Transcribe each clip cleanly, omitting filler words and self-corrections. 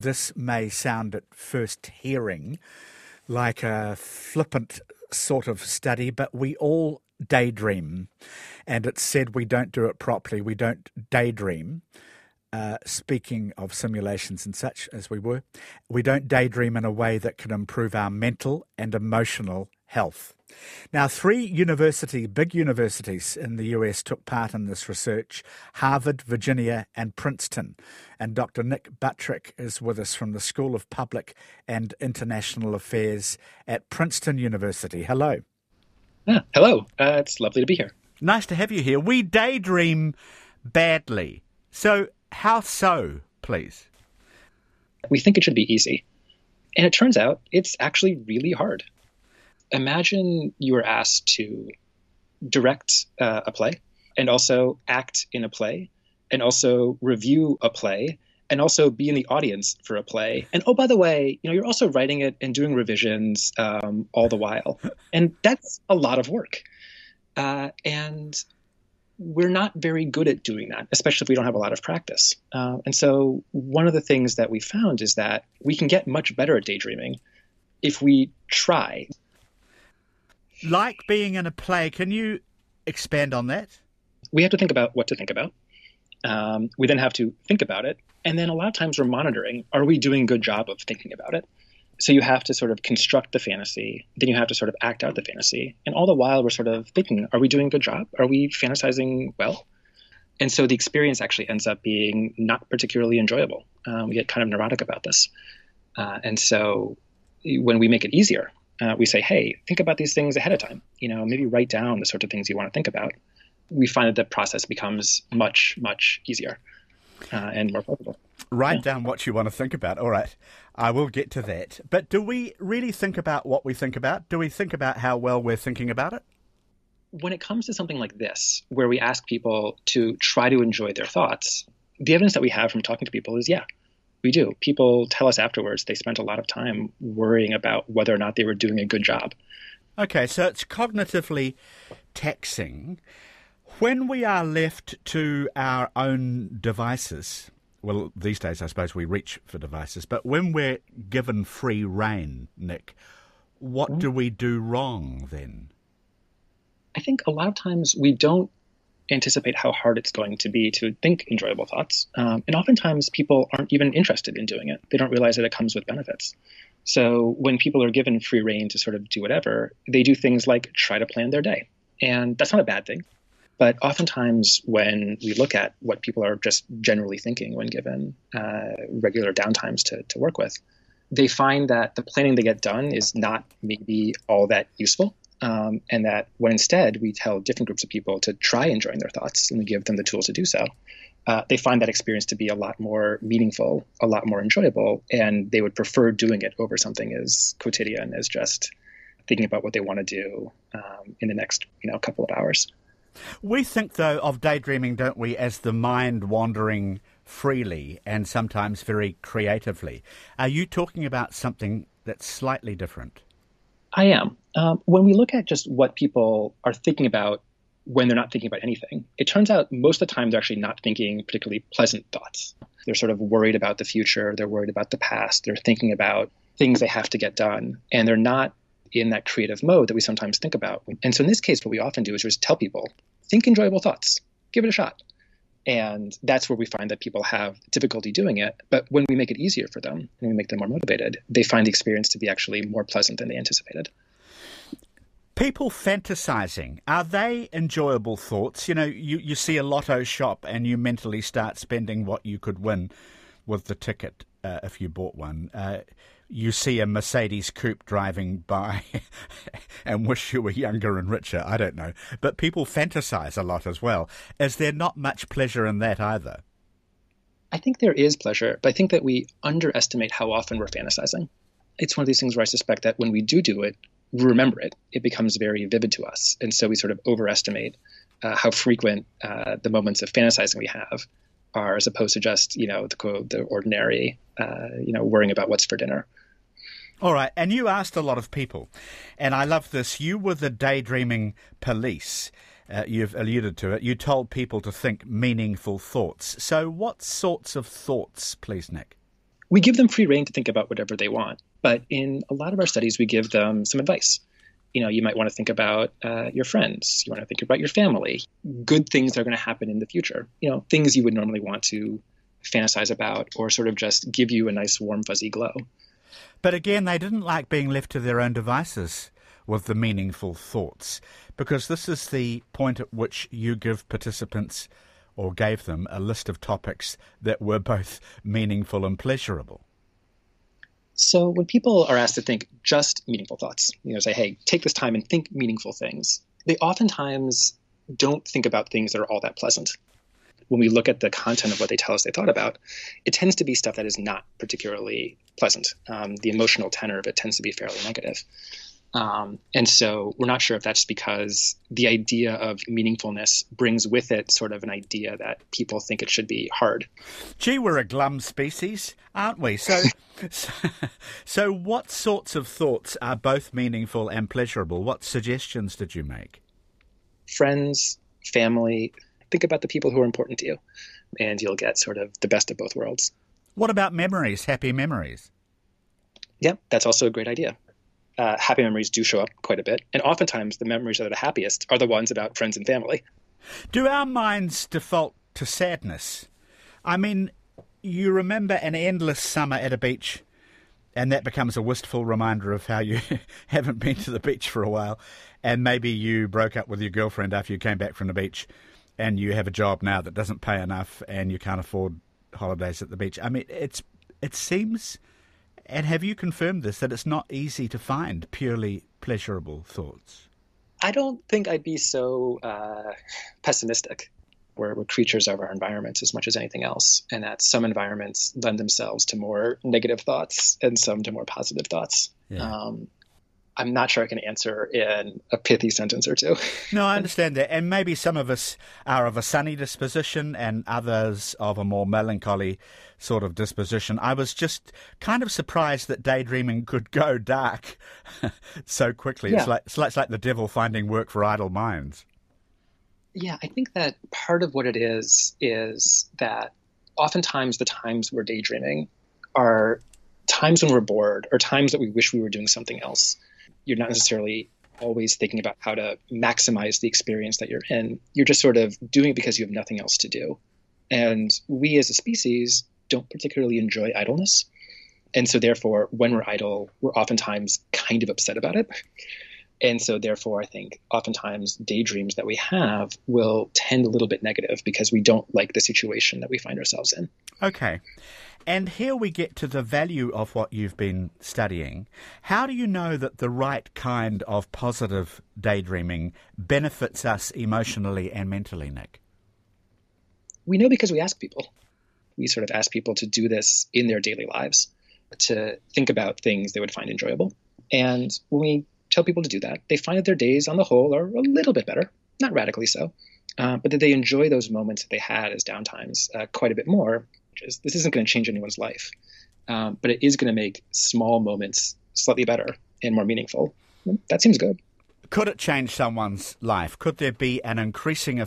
This may sound at first hearing like a flippant sort of study, but we all daydream. And it's said we don't do it properly. We don't daydream. Speaking of simulations and such as we don't daydream in a way that can improve our mental and emotional health. Now, 3 big universities in the US took part in this research: Harvard, Virginia, and Princeton. And Dr. Nick Buttrick is with us from the School of Public and International Affairs at Princeton University. Hello. Hello. It's lovely to be here. Nice to have you here. We daydream badly. So how so, please? We think it should be easy. And it turns out it's actually really hard. Imagine you were asked to direct a play and also act in a play and also review a play and also be in the audience for a play. And oh, by the way, you're also writing it and doing revisions all the while. And that's a lot of work. And we're not very good at doing that, especially if we don't have a lot of practice. And so one of the things that we found is that we can get much better at daydreaming if we try. Like being in a play, can you expand on that? We have to think about what to think about. We then have to think about it. And then a lot of times we're monitoring, are we doing a good job of thinking about it? So you have to sort of construct the fantasy, then you have to sort of act out the fantasy. And all the while we're sort of thinking, are we doing a good job? Are we fantasizing well? And so the experience actually ends up being not particularly enjoyable. We get kind of neurotic about this. And so when we make it easier, we say, hey, think about these things ahead of time. Maybe write down the sort of things you want to think about. We find that the process becomes much, much easier and more pleasurable. Write down what you want to think about. All right, I will get to that. But do we really think about what we think about? Do we think about how well we're thinking about it? When it comes to something like this, where we ask people to try to enjoy their thoughts, the evidence that we have from talking to people is, yeah, we do. People tell us afterwards they spent a lot of time worrying about whether or not they were doing a good job. Okay, so it's cognitively taxing. When we are left to our own devices, well, these days I suppose we reach for devices, but when we're given free rein, Nick, what do we do wrong then? I think a lot of times we don't anticipate how hard it's going to be to think enjoyable thoughts. And oftentimes people aren't even interested in doing it. They don't realize that it comes with benefits. So when people are given free rein to sort of do whatever, they do things like try to plan their day. And that's not a bad thing. But oftentimes when we look at what people are just generally thinking when given regular downtimes to work with, they find that the planning they get done is not maybe all that useful. And that when instead we tell different groups of people to try enjoying their thoughts and we give them the tools to do so, they find that experience to be a lot more meaningful, a lot more enjoyable, and they would prefer doing it over something as quotidian as just thinking about what they want to do in the next couple of hours. We think, though, of daydreaming, don't we, as the mind wandering freely and sometimes very creatively. Are you talking about something that's slightly different? I am. When we look at just what people are thinking about when they're not thinking about anything, it turns out most of the time they're actually not thinking particularly pleasant thoughts. They're sort of worried about the future. They're worried about the past. They're thinking about things they have to get done. And they're not in that creative mode that we sometimes think about. And so in this case, what we often do is just tell people, think enjoyable thoughts, give it a shot. And that's where we find that people have difficulty doing it. But when we make it easier for them and we make them more motivated, they find the experience to be actually more pleasant than they anticipated. People fantasizing, are they enjoyable thoughts? You see a lotto shop and you mentally start spending what you could win with the ticket if you bought one. You see a Mercedes coupe driving by and wish you were younger and richer. I don't know. But people fantasize a lot as well. Is there not much pleasure in that either? I think there is pleasure, but I think that we underestimate how often we're fantasizing. It's one of these things where I suspect that when we do it, we remember it. It becomes very vivid to us. And so we sort of overestimate how frequent the moments of fantasizing we have are, as opposed to just, the ordinary, worrying about what's for dinner. All right, and you asked a lot of people, and I love this. You were the daydreaming police. You've alluded to it. You told people to think meaningful thoughts. So what sorts of thoughts, please, Nick? We give them free rein to think about whatever they want. But in a lot of our studies, we give them some advice. You might want to think about your friends. You want to think about your family, good things that are going to happen in the future, things you would normally want to fantasize about or sort of just give you a nice, warm, fuzzy glow. But again, they didn't like being left to their own devices with the meaningful thoughts, because this is the point at which you give participants, or gave them, a list of topics that were both meaningful and pleasurable. So when people are asked to think just meaningful thoughts, say, hey, take this time and think meaningful things, they oftentimes don't think about things that are all that pleasant. When we look at the content of what they tell us they thought about, it tends to be stuff that is not particularly pleasant. The emotional tenor of it tends to be fairly negative. And so we're not sure if that's because the idea of meaningfulness brings with it sort of an idea that people think it should be hard. Gee, we're a glum species, aren't we? So what sorts of thoughts are both meaningful and pleasurable? What suggestions did you make? Friends, family, think about the people who are important to you, and you'll get sort of the best of both worlds. What about memories, happy memories? Yeah, that's also a great idea. Happy memories do show up quite a bit. And oftentimes the memories that are the happiest are the ones about friends and family. Do our minds default to sadness? I mean, you remember an endless summer at a beach, and that becomes a wistful reminder of how you haven't been to the beach for a while. And maybe you broke up with your girlfriend after you came back from the beach, and you have a job now that doesn't pay enough, and you can't afford holidays at the beach. I mean, it seems... And have you confirmed this, that it's not easy to find purely pleasurable thoughts? I don't think I'd be so pessimistic. We're creatures of our environments as much as anything else, and that some environments lend themselves to more negative thoughts and some to more positive thoughts. Yeah. I'm not sure I can answer in a pithy sentence or two. No, I understand that. And maybe some of us are of a sunny disposition and others of a more melancholy sort of disposition. I was just kind of surprised that daydreaming could go dark so quickly. Yeah. It's like the devil finding work for idle minds. Yeah, I think that part of what it is that oftentimes the times we're daydreaming are times when we're bored or times that we wish we were doing something else. You're not necessarily always thinking about how to maximize the experience that you're in. You're just sort of doing it because you have nothing else to do. And we as a species don't particularly enjoy idleness. And so therefore, when we're idle, we're oftentimes kind of upset about it. And so therefore, I think oftentimes daydreams that we have will tend a little bit negative because we don't like the situation that we find ourselves in. Okay. And here we get to the value of what you've been studying. How do you know that the right kind of positive daydreaming benefits us emotionally and mentally, Nick? We know because we ask people. We sort of ask people to do this in their daily lives, to think about things they would find enjoyable. And when we tell people to do that, they find that their days on the whole are a little bit better, not radically so, but that they enjoy those moments that they had as downtimes quite a bit more. This isn't going to change anyone's life, but it is going to make small moments slightly better and more meaningful. That seems good. Could it change someone's life? Could there be an increasingly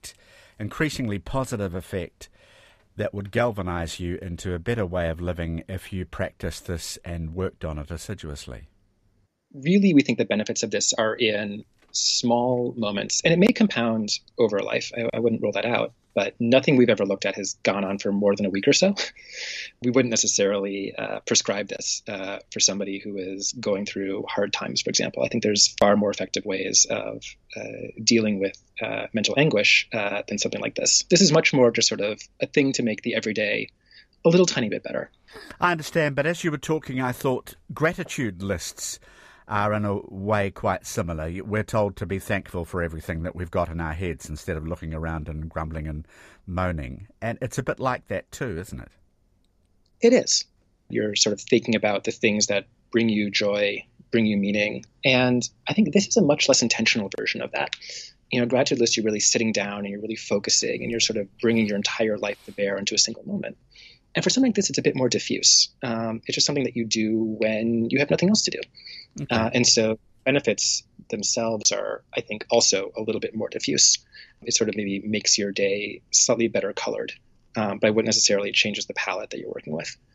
positive effect that would galvanize you into a better way of living if you practiced this and worked on it assiduously? Really, we think the benefits of this are in small moments, and it may compound over a life. I wouldn't rule that out. But nothing we've ever looked at has gone on for more than a week or so. We wouldn't necessarily prescribe this for somebody who is going through hard times, for example. I think there's far more effective ways of dealing with mental anguish than something like this. This is much more just sort of a thing to make the everyday a little tiny bit better. I understand, but as you were talking, I thought gratitude lists are in a way quite similar. We're told to be thankful for everything that we've got in our heads instead of looking around and grumbling and moaning. And it's a bit like that too, isn't it? It is. You're sort of thinking about the things that bring you joy, bring you meaning. And I think this is a much less intentional version of that. Gratitude list, you're really sitting down and you're really focusing and you're sort of bringing your entire life to bear into a single moment. And for something like this, it's a bit more diffuse. It's just something that you do when you have nothing else to do. Okay. And so benefits themselves are, I think, also a little bit more diffuse. It sort of maybe makes your day slightly better colored, but I wouldn't necessarily change the palette that you're working with.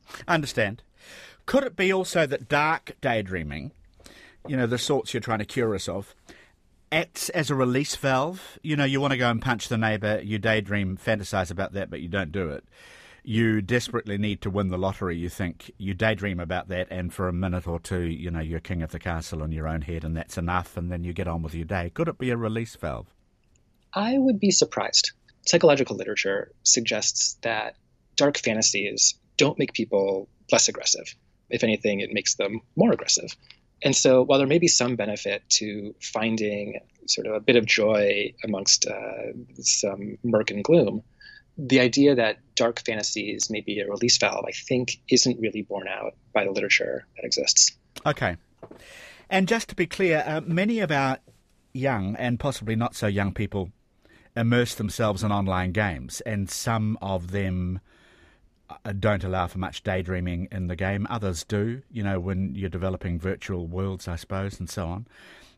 I understand. Could it be also that dark daydreaming, the sorts you're trying to cure us of, acts as a release valve? You want to go and punch the neighbour, you daydream, fantasize about that, but you don't do it. You desperately need to win the lottery, you think, you daydream about that, and for a minute or two, you're king of the castle in your own head, and that's enough, and then you get on with your day. Could it be a release valve? I would be surprised. Psychological literature suggests that dark fantasies don't make people less aggressive. If anything, it makes them more aggressive. And so while there may be some benefit to finding sort of a bit of joy amongst some murk and gloom, the idea that dark fantasies may be a release valve, I think, isn't really borne out by the literature that exists. Okay. And just to be clear, many of our young and possibly not so young people immerse themselves in online games, and some of them don't allow for much daydreaming in the game. Others do, when you're developing virtual worlds, I suppose, and so on.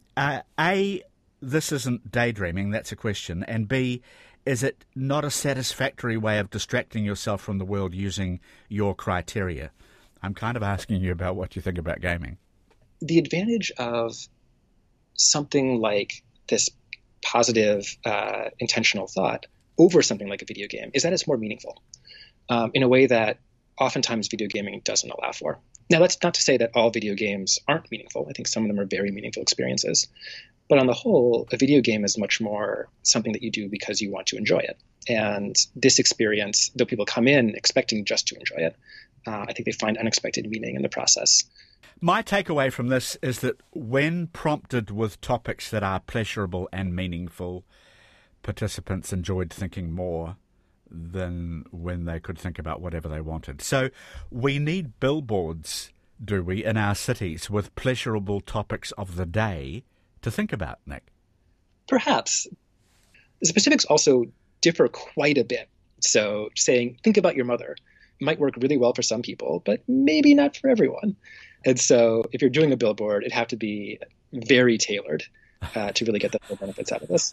A, this isn't daydreaming, that's a question. And B, is it not a satisfactory way of distracting yourself from the world using your criteria? I'm kind of asking you about what you think about gaming. The advantage of something like this positive, intentional thought over something like a video game is that it's more meaningful in a way that oftentimes video gaming doesn't allow for. Now, that's not to say that all video games aren't meaningful. I think some of them are very meaningful experiences. But on the whole, a video game is much more something that you do because you want to enjoy it. And this experience, though people come in expecting just to enjoy it, I think they find unexpected meaning in the process. My takeaway from this is that when prompted with topics that are pleasurable and meaningful, participants enjoyed thinking more than when they could think about whatever they wanted. So we need billboards, do we, in our cities with pleasurable topics of the day to think about, Nick? Perhaps. The specifics also differ quite a bit. So saying, think about your mother might work really well for some people, but maybe not for everyone. And so if you're doing a billboard, it'd have to be very tailored to really get the full benefits out of this.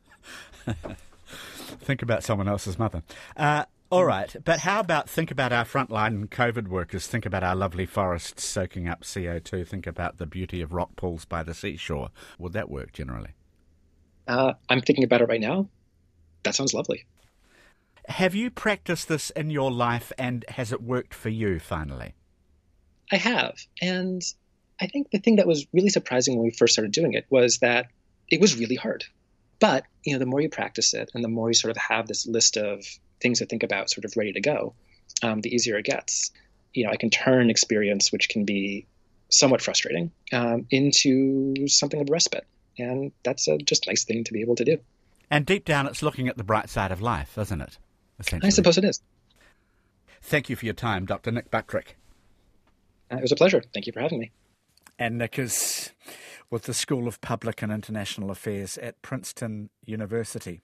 Think about someone else's mother. All right, but how about think about our frontline COVID workers, think about our lovely forests soaking up CO2, think about the beauty of rock pools by the seashore. Would that work generally? I'm thinking about it right now. That sounds lovely. Have you practiced this in your life, and has it worked for you finally? I have. And I think the thing that was really surprising when we first started doing it was that it was really hard. But, the more you practice it and the more you sort of have this list of things to think about sort of ready to go, the easier it gets. I can turn experience, which can be somewhat frustrating, into something of respite. And that's a just nice thing to be able to do. And deep down, it's looking at the bright side of life, isn't it? I suppose it is. Thank you for your time, Dr. Nick Buttrick. It was a pleasure. Thank you for having me. And Nick is with the School of Public and International Affairs at Princeton University.